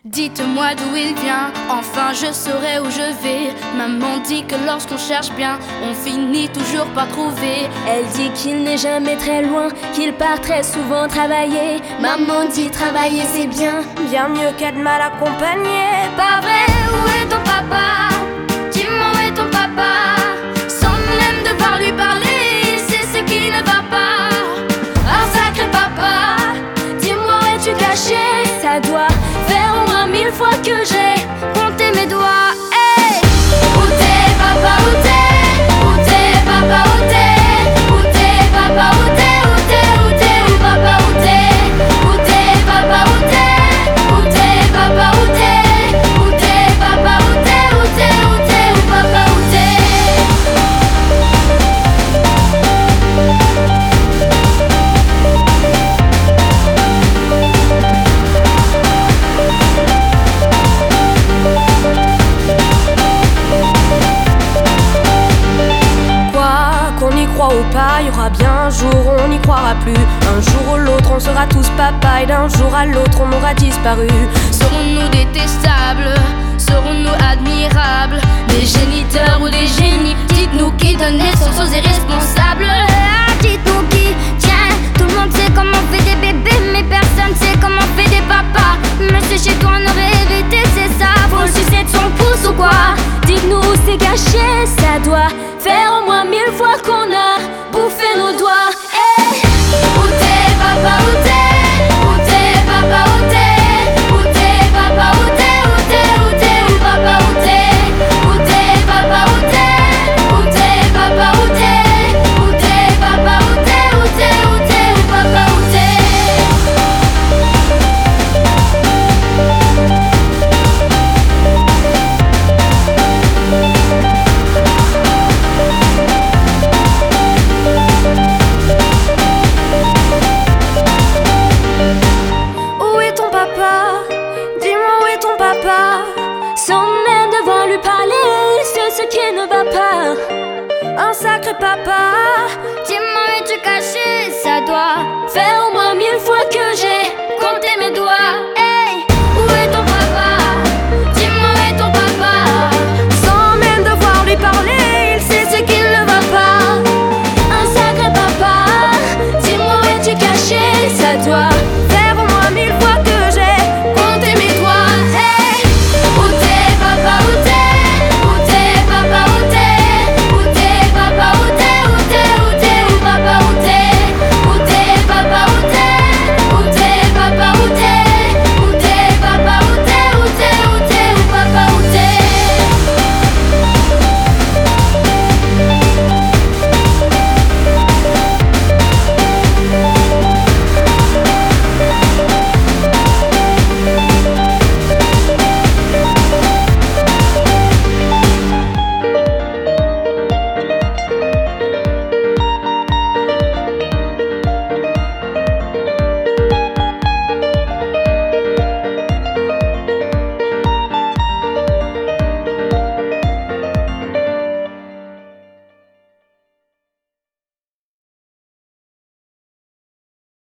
Dites-moi d'où il vient, enfin je saurai où je vais. Maman dit que lorsqu'on cherche bien, on finit toujours par trouver. Elle dit qu'il n'est jamais très loin, qu'il part très souvent travailler. Maman dit travailler c'est bien, bien mieux qu'être mal accompagné. Pas vrai, où est ton papa? Dis-moi où est ton papa? Sans même devoir lui parler, c'est ce qui ne va pas. Un sacré papa, dis-moi où es-tu caché? Ça doit faire au moins 1000 fois que j'ai compté mes doigts. Hey! Où t'es papa, où t'es? Où t'es papa, où t'es? Où t'es papa, où t'es? Où t'es, où t'es, où papa, où t'es? Où t'es papa, où t'es? Où t'es papa, où t'es? Où t'es papa, où t'es? Où t'es, où t'es, où papa, où t'es? Ou pas, il y aura bien un jour où on n'y croira plus. Un jour ou l'autre on sera tous papa et d'un jour à l'autre on aura disparu. Serons-nous détestables? Serons-nous admirables? Des géniteurs ou des génies? Dites-nous qui donne naissance aux irresponsables. Dites-nous qui, tiens, tout le monde sait comment on fait des bébés, mais personne sait comment on fait des papas. Monsieur chez toi on aurait hérité, c'est ça. Faut le sucer de son pouce ou quoi? Dites-nous où c'est caché, ça doit faire au moins 1000 fois qu'on a bouffé nos doigts. Hey! Où t'es papa, où t'es? Où t'es papa, où t'es? Où t'es papa, où t'es? Où t'es, où t'es, où papa, où t'es? Où t'es papa, où t'es? Où t'es papa, où t'es? Où t'es papa, où t'es? Où t'es, où t'es, où papa, où t'es? Sans même devoir lui parler, c'est ce qui ne va pas. Un sacré papa, dis-moi où es-tu caché? Ça doit faire au moins 1000 fois que j'ai